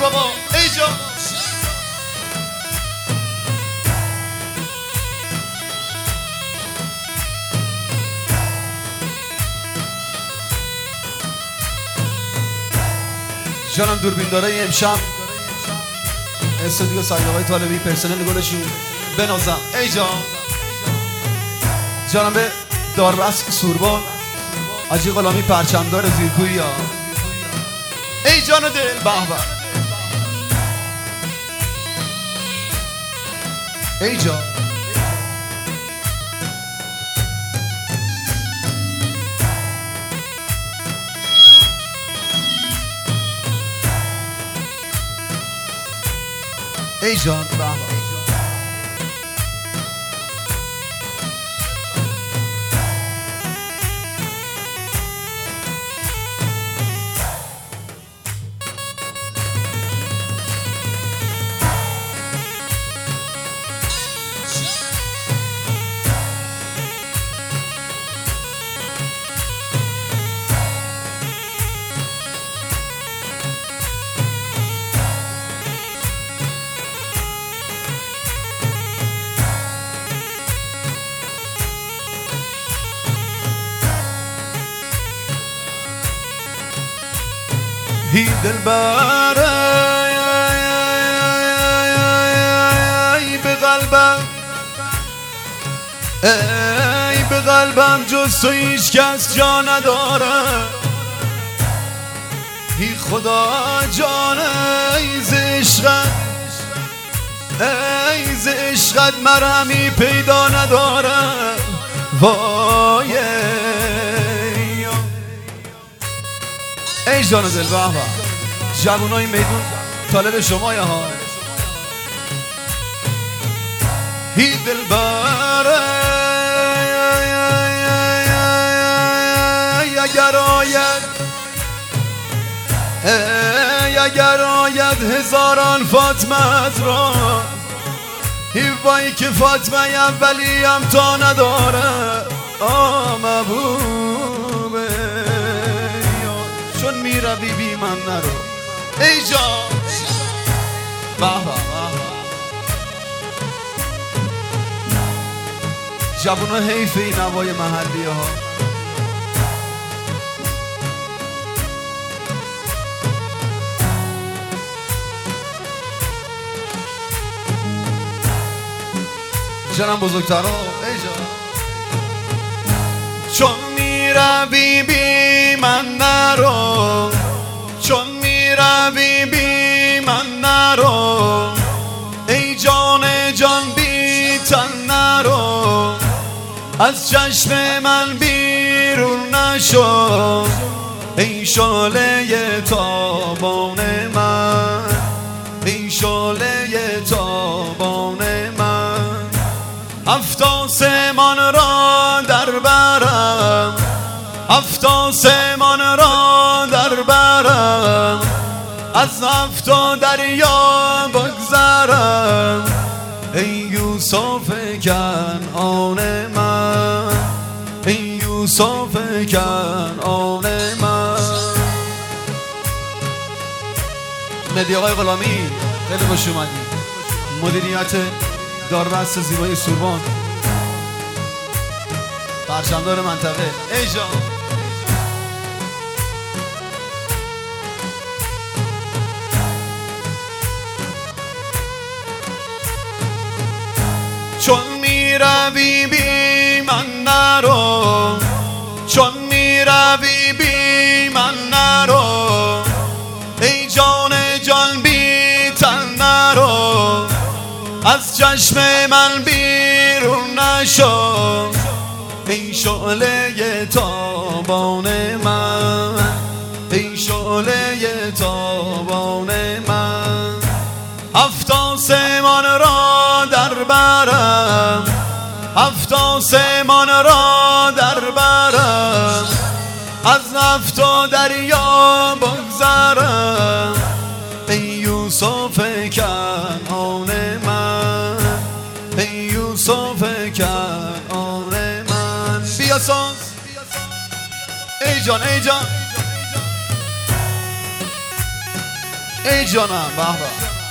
بابا ای جان جانم دوربین داره امشب استودیو سایداوای طالبی پرسنل گلشون بنازم ای جان جانم به داربست سوربان آجی غلامی پرچمدار زیرکویی ها ای جان دل به به ای جان ای جان به به هی دلبر ای به قلبم ای به قلبم جز تو هیچ کس جا نداره هی خدا جان ای ز عشقت ای ز عشقت مرهمی پیدا نداره وای ای جان دل به به جوانای میدون طالب شما یا ها هی دلبر اگر آید هزاران فاطمت را هی وای که فاطمه اولیم تا نداره محبوبه چون میروی بی من نرو ای جان به به جوونا حیف این نوای محلی ها جانم بزرگترا ای جان چون میروی بی من نرو چون میروی بی من نرو ای جان جان بی تن نرو از چشم من بیرون نشو ای شعله تابان من ای شعله تابان من هفت آسمان را در برم هفت آسمان را در برم از هفت دریا بگذرم ای یوسف کنعان من ای یوسف کنعان من مهدی آقای غلامی خیلی خوش اومدی مدیریت داربست زیبای سوربان پرچمدار منطقه ای جان چون میروی بی من نرو چون میروی بی من نرو ای جان جان بی تن نرو از چشم من بیرون نشو ای شعله تابان من ای شعله تابان من هفت آسمان را در برم هفت آسمان را در برم از هفت دریا بگذرم ای یوسف کنعان من ای یوسف کنعان من بیا ساز ای جان ای جان ای جانم بابا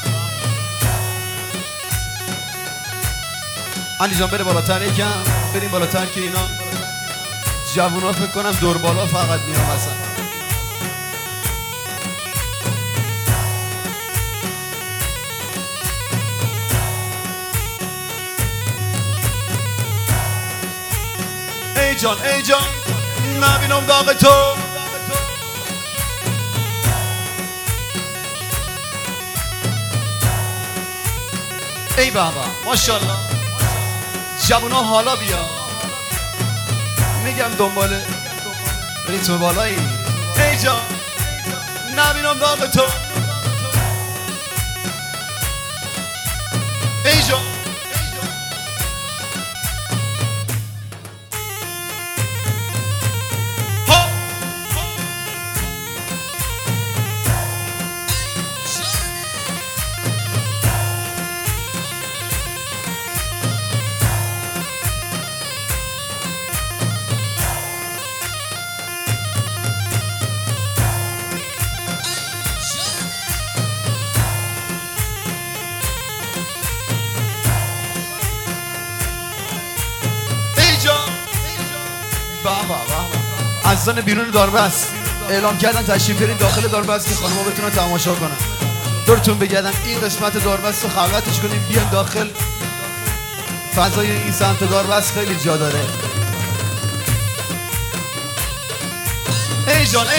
علی جان بره بالاتر یکم بریم بالاتر که اینا جوونا فکر کنم دور بالا فقط میام اصلا ای جان نبینم داغ تو ای بابا ماشاءالله جوونا حالا بیا میگم دنباله ریتم بالایی ای جان نبینم داغ تو ای جان عزیزان بیرون داربست اعلام کردن تشریف برین داخل داربست که خانم‌ها بتونن تماشا کنن دورتون بگردم این قسمت داربست رو خلوتش کنیم بیان داخل فضای این سمت داربست خیلی جا داره ای جان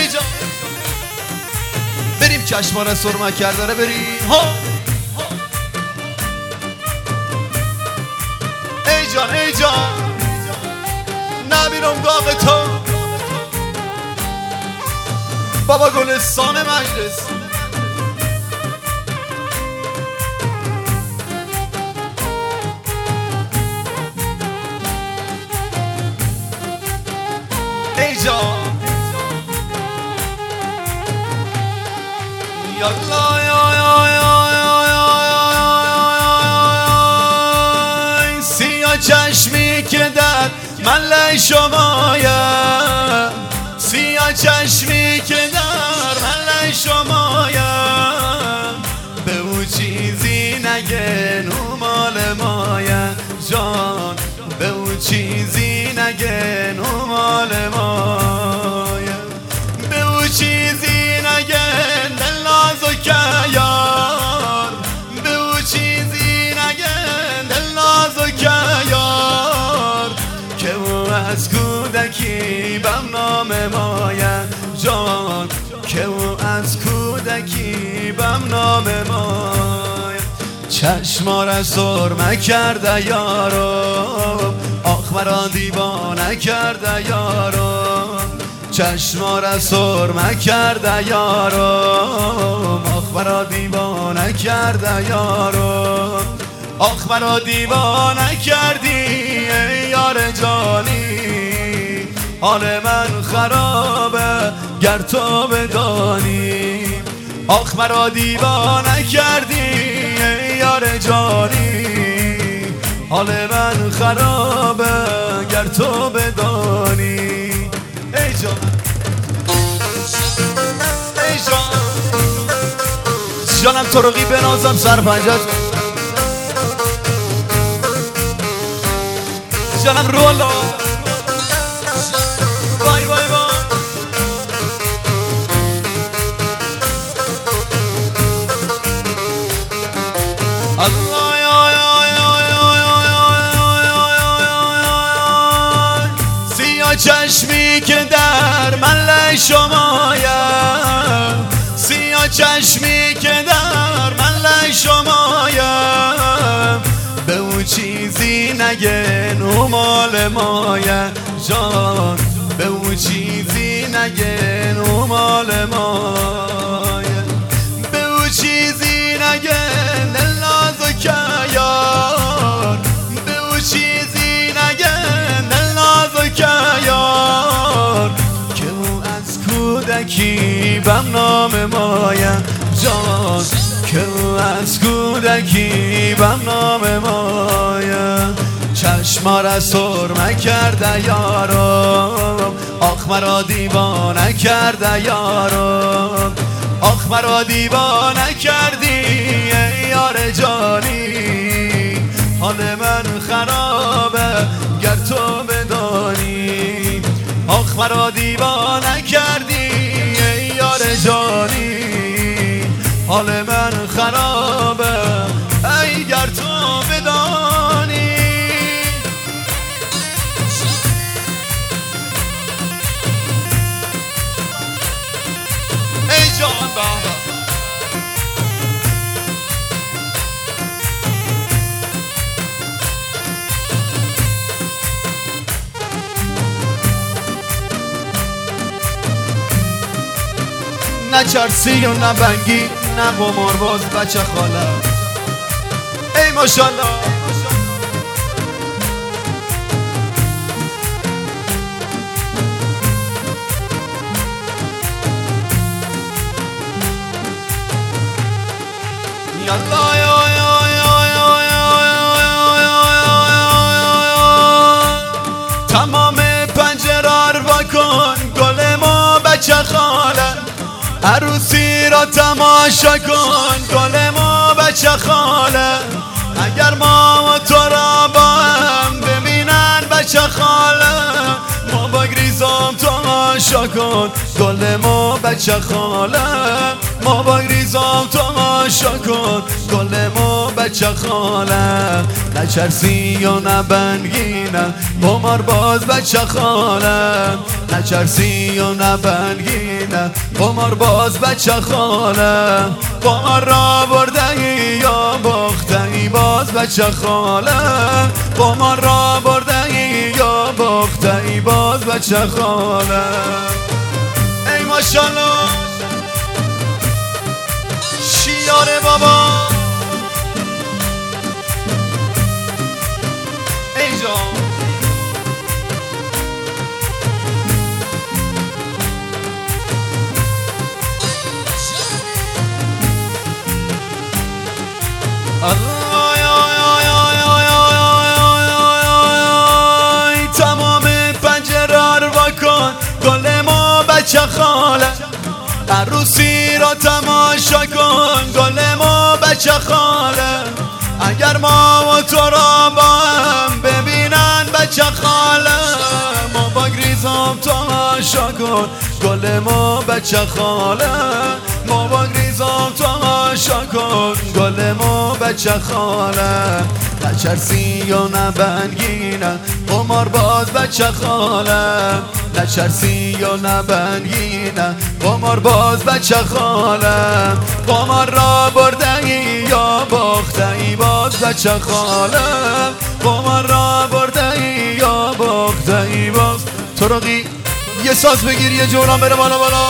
بریم چشمان سرمه کرداره بریم ها ای جان نبینم داغ تو بابا گلستان مجلس ای جان یالا سیاه چشمی که در من شمایم سیاه چشمی که در من شمایم به او چیزی نگن او مال مایم جان به او چیزی نگن او مال مایم به او چیزی نگن دل نازک یار به او چیزی نگن دل نازک یار که او از کودکی بم نام مایم جان که او از کودکی بم نام مایم چشما را سرمه کرده یارم آخ مرا دیوانه کرده یارم چشما را سرمه کرده یارم آخ مرا دیوانه کرده یارم آخ مرا دیوانه کردی ای یار جانی حال من خرابه گر تو بدانی آخ مرا دیوانه کردی ای یار جانی حال من خرابه گر تو بدانی ای جان ای جان جانم طرقی بنازم سر پنجت جانم رولا وای وای وای الله سیاه چشمی که در من شمایم سیاه چشمی که در من شمایم به او چیزی نگن او مال مایم جان به او چیزی نگن او مال مایم به او چیزی نگن دل نازک یار به او چیزی نگن دل نازک یار که او از کودکی بم نام مایم جان که او از کودکی بم نام مایم چشما را سرمه کرده یارم آخ مرا دیوانه کرده یارم آخ مرا دیوانه کردی ای یار جانی، حال من خرابه گر تو بدانی. آخ مرا دیوانه کردی ای یار جانی، حال من خرابه ای گر تو بدانی. ای جان بابا نه چرسی و نه بنگی نه قمارباز بچه خاله. ای ماشالله تمام پنجره رو کن گل ما بچه خاله، عروسی را تماشا کن گل ما بچه خاله. اگر ما و تو را با هم ببینن بچه خاله، ما با گریزم تماشا کن گل ما بچه خاله. ما با گریزم تماشا کن گل ما بچه خاله. نه چرسی و نه بنگینه قمار باز بچه خاله، نه چرسی و نه بنگینه قمار باز بچه خاله. قمار را برده ای یا باخته ای باز بچه خاله، قمار را برده ای یا باخته ای باز بچه خاله. ای ماشالله شیار بابا ای جان تمام پنجره رو کن گل ما بچه خاله، عروسی را تماشا کن گل ما بچه خاله. اگر ما و تو را با هم ببینن بچه خاله، ما با گریزم تماشا کن گل ما بچه خاله. ما با گریزم تماشا کن گل ما بچه خاله. نه چرسی و نه بنگینه قمار باز بچه خاله، نه چرسی و نه بنگینه قمار باز بچه خاله. قمار را برده ای یا باخته ای باز بچه خاله، قمار را برده ای یا باخته ای باز. ترقی یه ساز بگیر یه جولان بره بالا بالا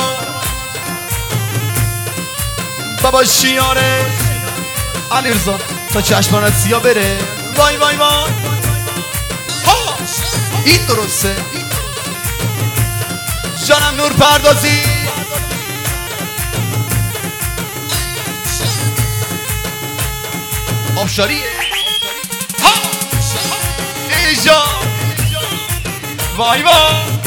بابا شیاره علیرضا تا چشمانت سیا بره. وای وای وای ها این درسته جانم نور پردازی. آبشاریه ها ایجا وای وای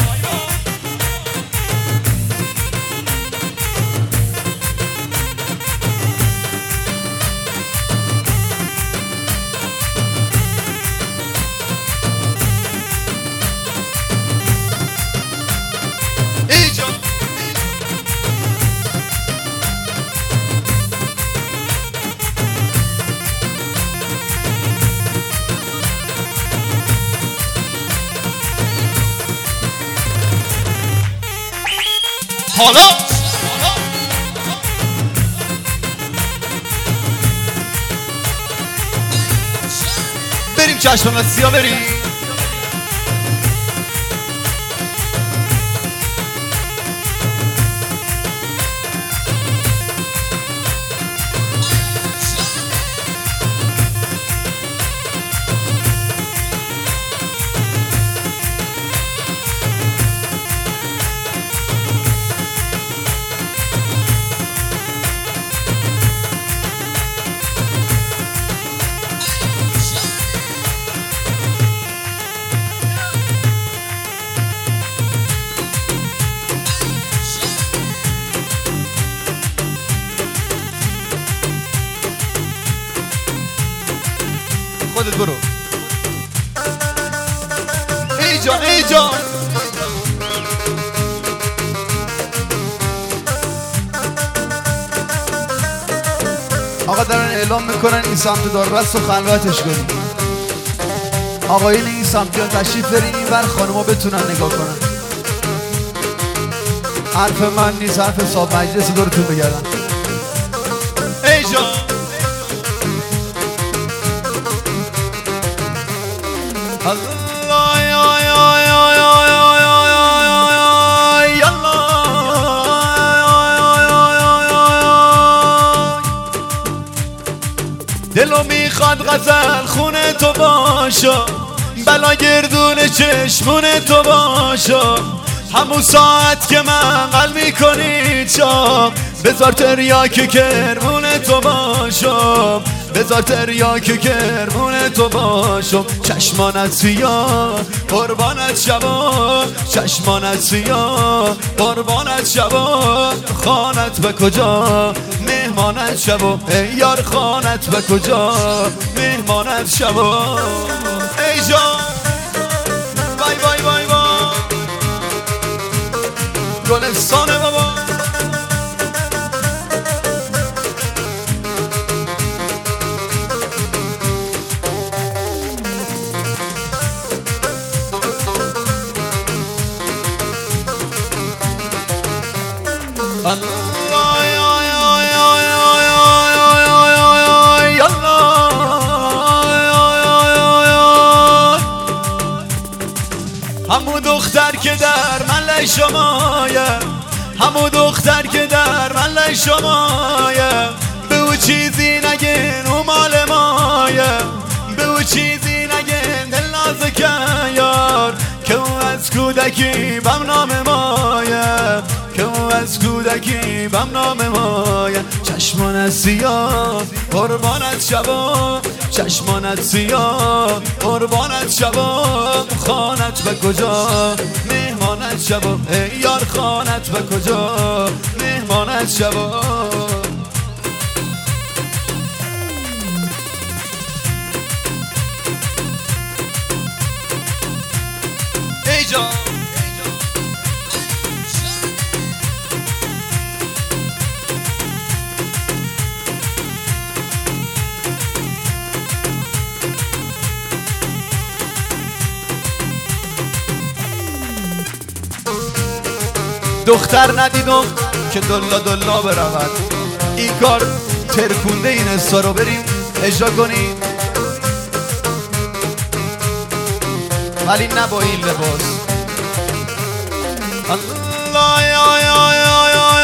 حالا بریم چشم سیا بریم. خودت برو. ای جان ای جان آقا دارن اعلام میکنن این سمت داربست و خلوتش کنیم. آقایین این سمت بیان تشریف برین این ور، خانوما بتونن نگاه کنن. حرف من نیست، حرف صاحب مجلس دورتون بگردم. ای جان الله یا یا یا یا یا دلو میخواد غزل خونه تو باشم، بلا گردون چشمون تو باشم، همون ساعت که من قل میکنی چام، بذار تریاک کرمون تو باشم، بذار تریاک کرمون تو باشم. چشمانت سیاه قربانت شبا، چشمانت سیاه قربانت شبا، خانت به کجا مهمانت شبا، ای یار خانت به کجا مهمانت شبا. ای جان وای وای وای وای گلستان بابا. الله یا یا یا یا یا همون دختر که در مله شمایه، همون دختر که در مله شمایه، به او چیزی نگین او مال مایه، به او چیزی نگین دل نازکه یار، که او از کودکی بم نام مایه، که او از کودکی بم نام مایه. چشمانت سیاه قربانت شبا، چشمانت سیاه قربانت شبا، خانت به کجا مهمانت شبا، ای یار خانت به کجا مهمانت شبا. ای جان دختر ندیدم که دلا دلا برود، این کار ترکونده این استا رو بریم اجرا کنیم، ولی نه با این لباس. الله یا یا یا یا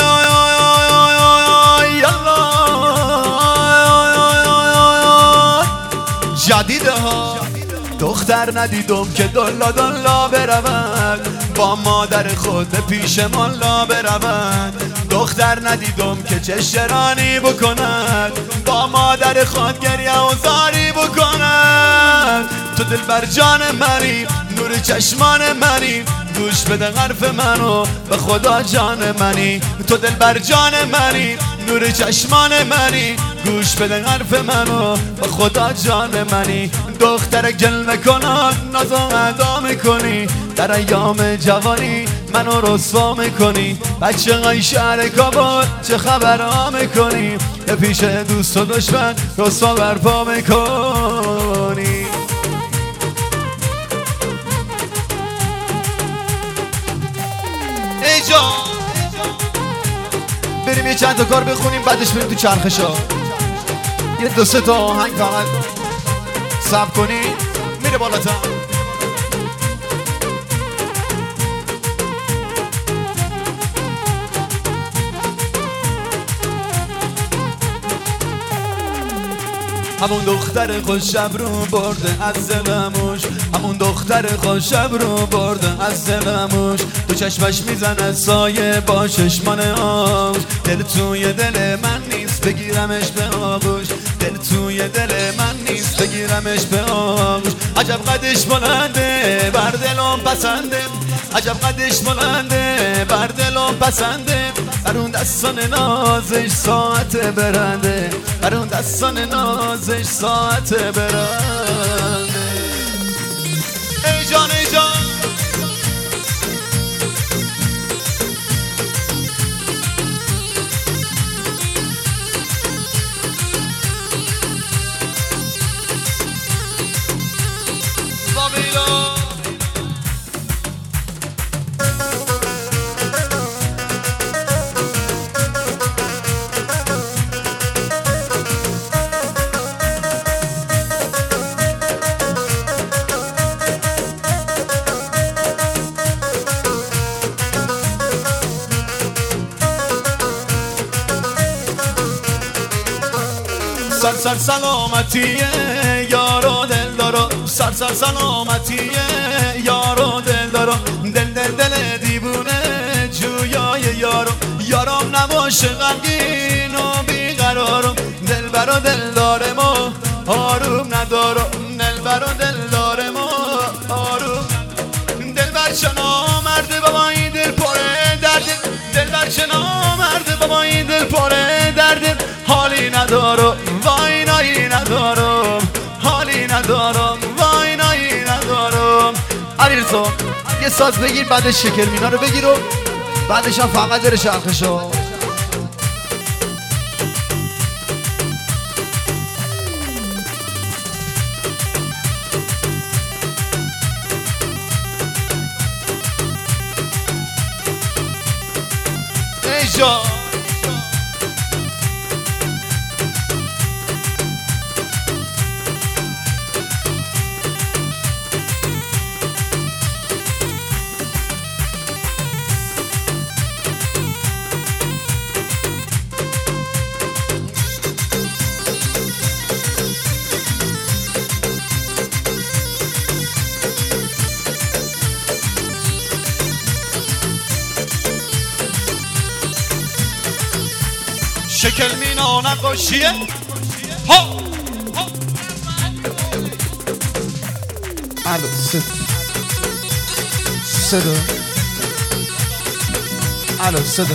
یا جدیده ها. دختر ندیدم که دلا دلا برود، با مادر خود به پیش مالا برود، دختر ندیدم که چشرانی بکند، با مادر خود گریه و زاری بکند. تو دل بر جان منی نور چشمان منی، گوش بده حرف منو به خدا جان منی، تو دل بر جان منی نور چشمان منی، گوش بده حرف منو به خدا جان منی. دخترک جلوه کنان ناز و ادا میکنی، در ایام جوانی منو رسوا میکنی، بچه های شهر کابل چه خبرها میکنی، به پیش دوست و دشمن رسوا برپا میکنی. ای جان بریم یه چند تا کار بخونیم بعدش بریم تو چرخشا، یه دو سه تا آهنگ فقط صبر کنی میره بالاتر. همون دختر خوشم رو برده از دلموش، همون دختر خوشم رو برده از دلموش، تو چشمش میزنه سایه با چشمان آش، دل توی دل من نیست بگیرمش به آغوش، دل توی دل من نیست بگیرمش به آغوش. عجب قدش بلنده بر دلم پسنده، عجب قدش بلنده بر دلم پسنده، بر اون دستان نازش ساعت برنده، بر اون دستان نازش ساعت برنده. ای جان ای جان سر سر سلامتیه یارو دل دارو، سر سر سلامتیه یارو دل دارو، دل دل دل دیوونه جویای یارو، یارم نباشه غمگین و بیقرارم، دل برا دل دارم و آروم ندارم، دل برا دل دارم و آروم. دل بر چنا مرد بابا این دل پره درد، دل بر چنا مرد بابا این دل پره درد، حالی ندارم وای نایی ندارم، حالی ندارم وای نایی ندارم. علیرضا یه ساز بگیر، بعدش شکر مینا رو بگیر و بعدش هم فقط بره شرخشو. ای جان شکل مینا نقاشیه ها الو صدا الو صدا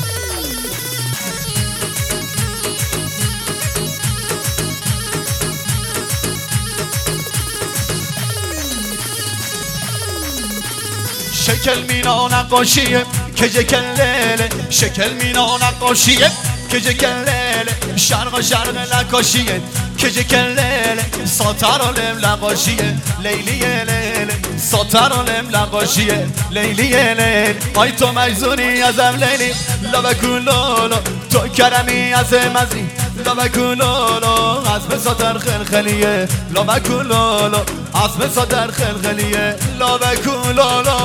شکل مینا نقاشیه که جکلیله، شکل مینا نقاشیه که جکلیله، شرق شرق نقاشیه که جکلیله، ساتر علم نقاشیه لیلیه لیله، ساتر علم نقاشیه لیلیه لیله. آی تو مجزونی ازم لیلی لبکولولو، تو کرمی از مزی لبکولولو، عزم ساتر خلخلیه لبکولولو، عزم ساتر خلخلیه لبکولولو.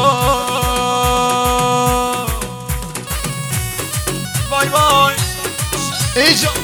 وای وای ای جان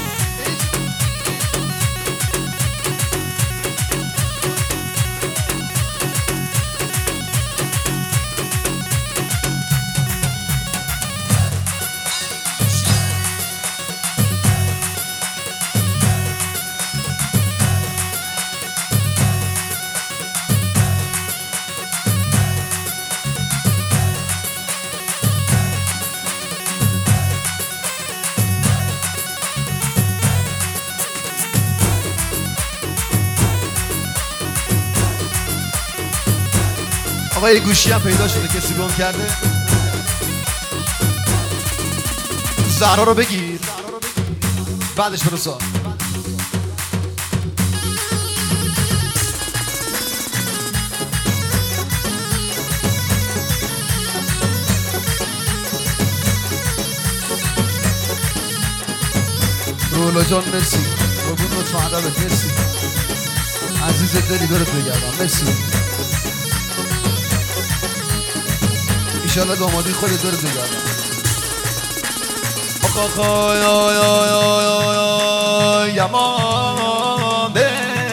آقا یه گوشی هم پیدا شده کسی گم کرده، زهرا رو بگیر بعدش برو سوال. رولا جان مرسی، قربون لطفا ادبت، مرسی عزیز دلی، برات بگردم مرسی. ایشالله دامادی خودت داره بگردم. آقا یمان به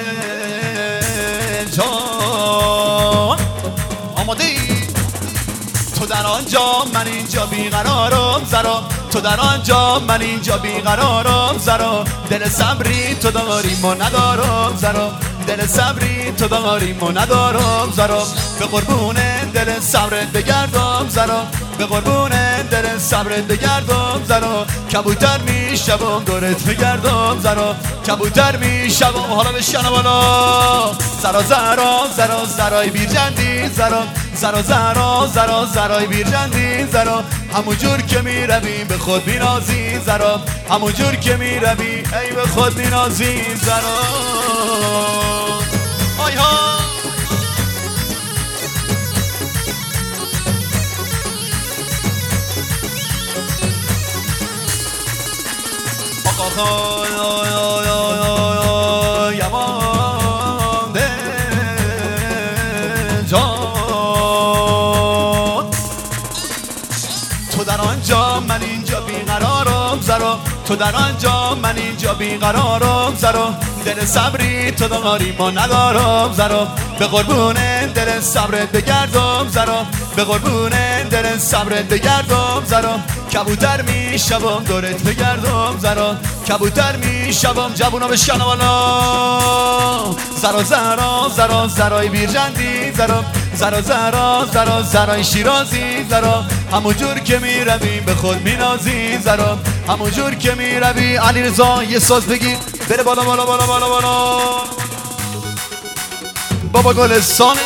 جان آماده ای، تو در آنجا من اینجا بیقرارم زرا، تو در آنجا من اینجا بیقرارم زرا، دل صبری تو داریم و ندارم زرا، دل صبری تو داریم و ندارم زرا، به قربون دل صبرت بگردم زرا، به قربون دل صبرت بگردم زرا، کبوتر میشم دورت بگردم زرا، کبوتر میشم. حالا بشنم بالا زرا زرا زرا زرای بیرجندی زرا، زرا زرا زرا زرای بیرجندی زرا، همون جور که میروی به خود بینازی زرا، همون جور که میروی ای به خود بینازی زرا. آی ها یمان دل جان، تو در آنجا من اینجا بیقرارم زرا، تو در آنجا من اینجا بیقرارم زرا، دل صبری تو داری ما ندارم زرا، به قربون دل صبرت بگردم زرا، به قربون دل صبرت بگردم زرا، کبوتر میشم دورت بگردم زرا، کبوتر میشم. جوونا بشن والا زرا زرا زرا زرای بیرجندی زرا، زرا زرا زرا زرای شیرازی زرا، همون جور که میروی به خود مینازی زرا، همون جور که میروی. علیرضا یه ساز بگی بره بالا بالا بالا بالا بالا. بابا گلستان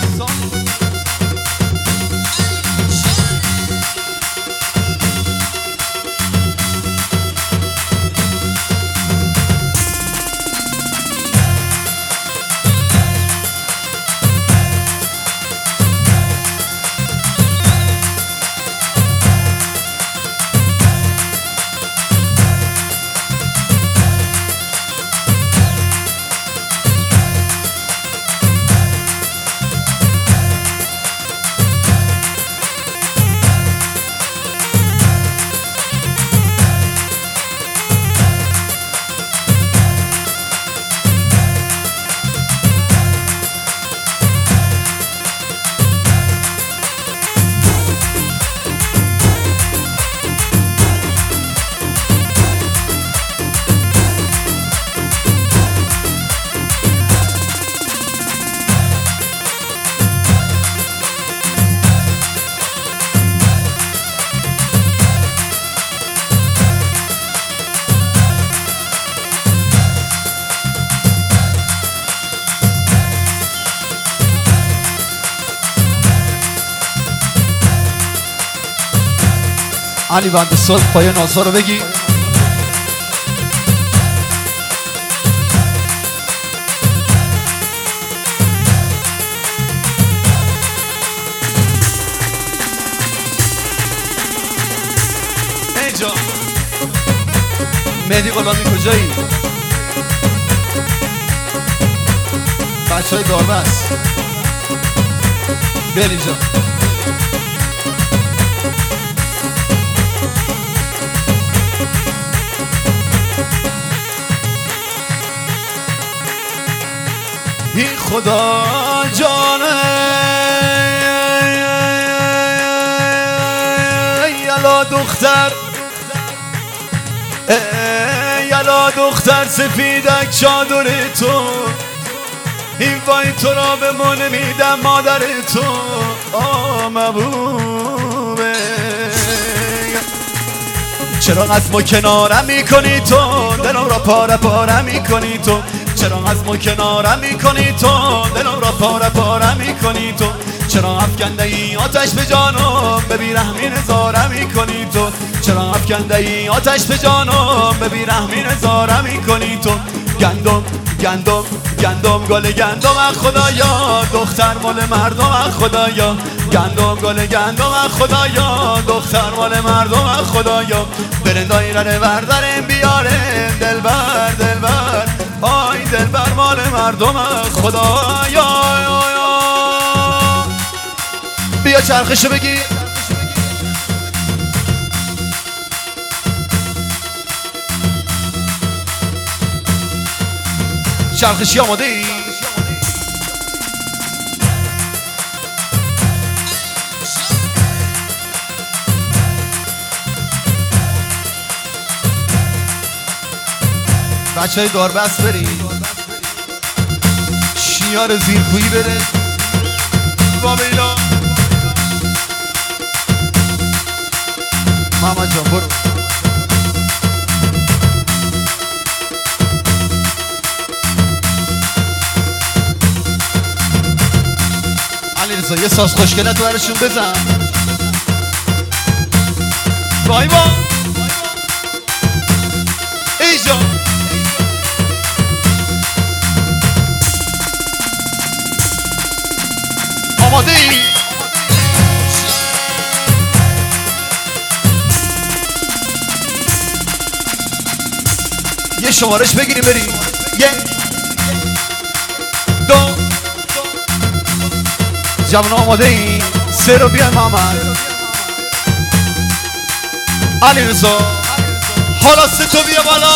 علی بند صلح پای نازا رو بگی. اینجا مهدی قلبانی کجایی؟ بچه های داربست بیل اینجا. ای خدا جانه یلا دختر، یلا دختر سفیدک چادر تو، این وای تو را به ما نمیدم مادر تو محبوبه. چرا از ما کنارم میکنی تو، دلم را پاره پاره میکنی تو، چرا از ما کنارم میکنی تو، دلم را پاره پاره میکنی تو، چرا افکنده ای آتش به جانم به بیرحمی نظاره میکنی تو، چرا افکنده ای آتش به جانم به بیرحمی نظاره میکنی تو. گندم گندم گندم گل گندم از خدایا، دختر مال مردم از خدایا، گندم گل گندم از خدایا، دختر مال مردم از خدایا. برندایی رره برداریم بیاره دلبر دلبر، آی دلبر مال مردم از خدایا. بیا چرخشو بگی. چرخشی آماده ای؟ بچه های داربست برید، شیار زیرکویی بره با بیلا. محمد جان برو. علی رضا یه ساز خوشگلت برشون بزن. بای با ایجا آماده ای؟ یه شمارش بگیریم بریم. یک دو جوان آماده ای؟ سه رو بیان محمد. علی رضا حالا سه تو بیا بالا.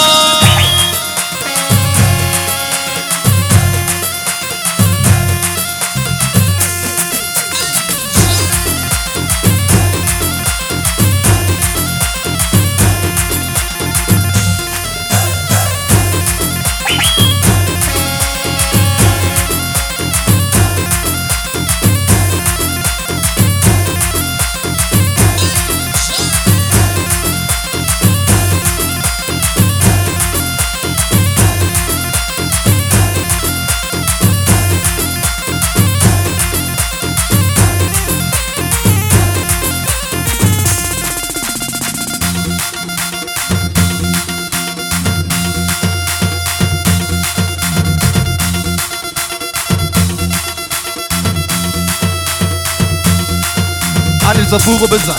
علیرضا بوقو بزن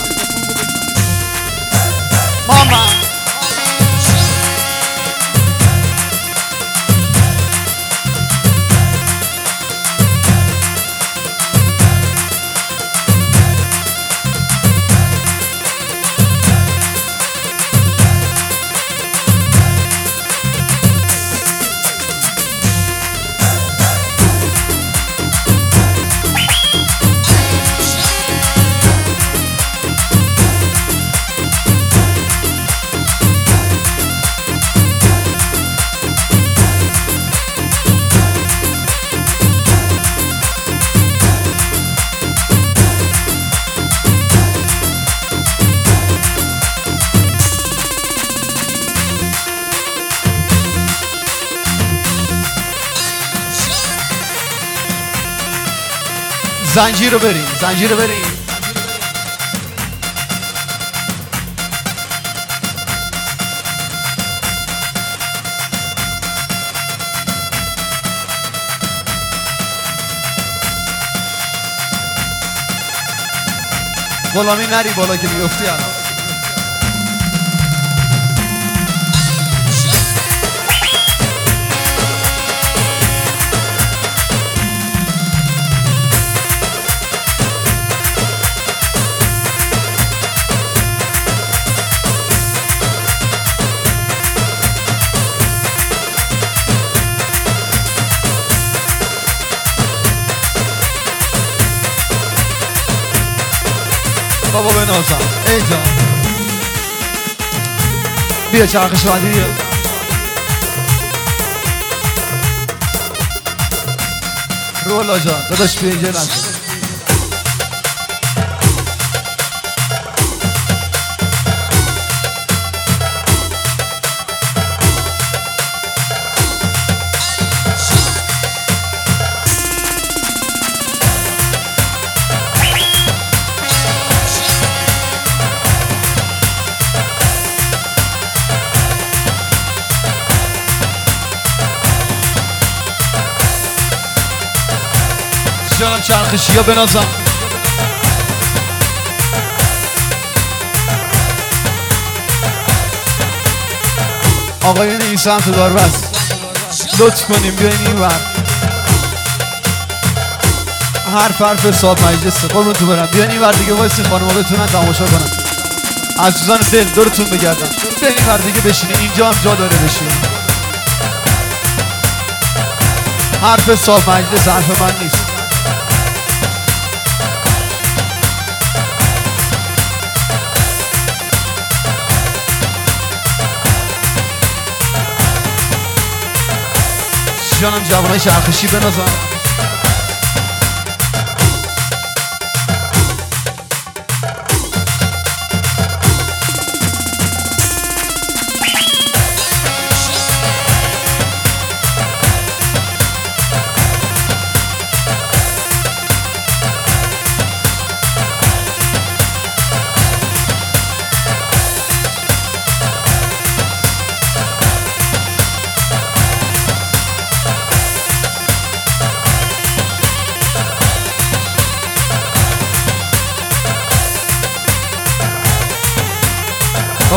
ماما. زنجیر رو بریم، زنجیر رو بریم. غلامی نری بالا که میفتی الان. بابا بنازم اینجا بیا چرخش بعدی بیا. رولا جان داداش بیا اینجا نزد. جانم چرخشی ها بنازم. آقایون این سمت داربست لطف کنیم بیاین این ور. حرف حساب مجلسه قربون تو برم. بیاین این ور دیگه وایسی خانم ها بتونن تماشا کنن. عزیزان دل دورتون بگردم. بیاین این ور دیگه بشینین. اینجا هم جا داره بشینین. حرف حساب مجلس حرف من نیست. جانم جوانای چرخشی بنازم.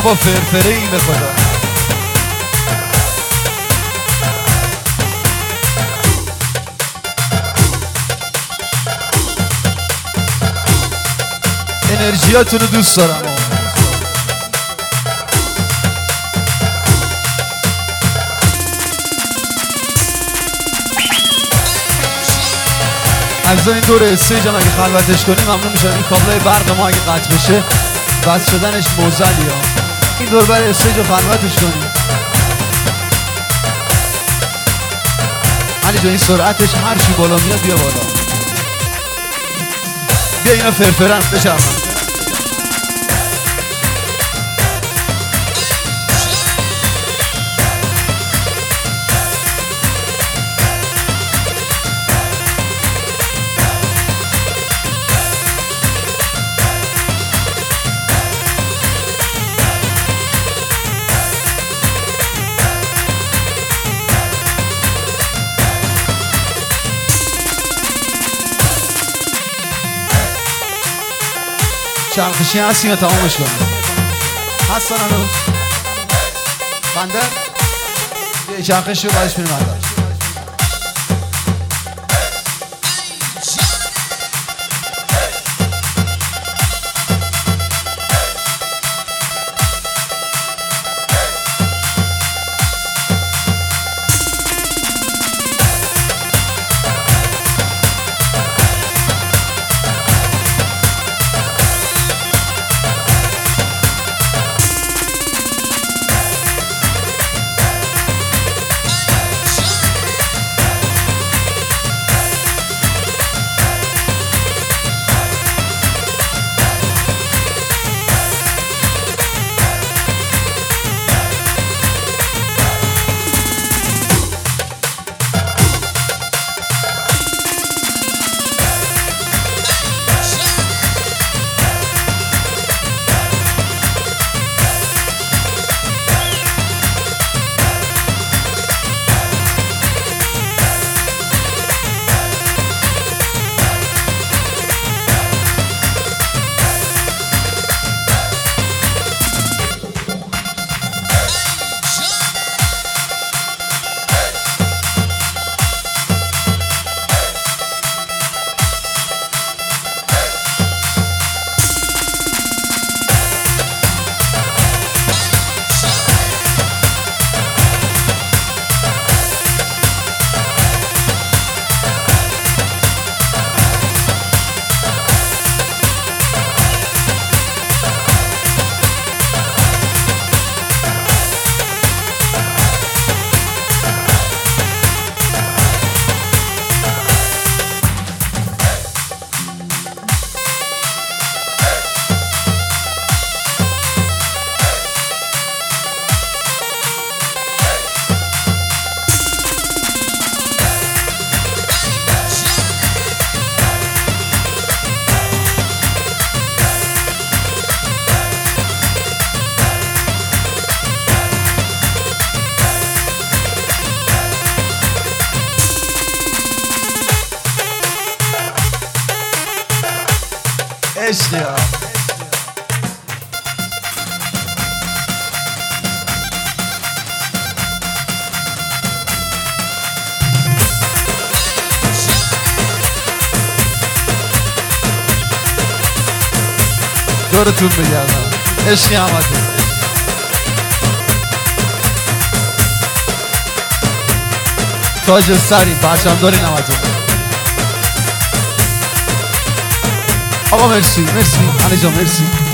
بابا فرفره این به خدا. انرژیاتون رو دوست دارم. عزیزان این دور استیج هم اگه خلوتش کنیم ممنون میشم. این کابلای برق ما اگه قطع بشه بس شدنش موزلی ها. این دور بر استیج رو خلوتش کنیم. علی جان این سرعتش هر چی بالا میاد بیا بالا. بیا اینا فرفرن بچرخن. چرخشی هستیم یا تمامش کنیم؟ هستن هنوز؟ بندر؟ یه چرخش رو بعدش بریم بندر. عشقی ها. دورتون بگردم عشقی همتون. تاج سری پرچم دارین همتون. آقا مرسی مرسی علی جان مرسی.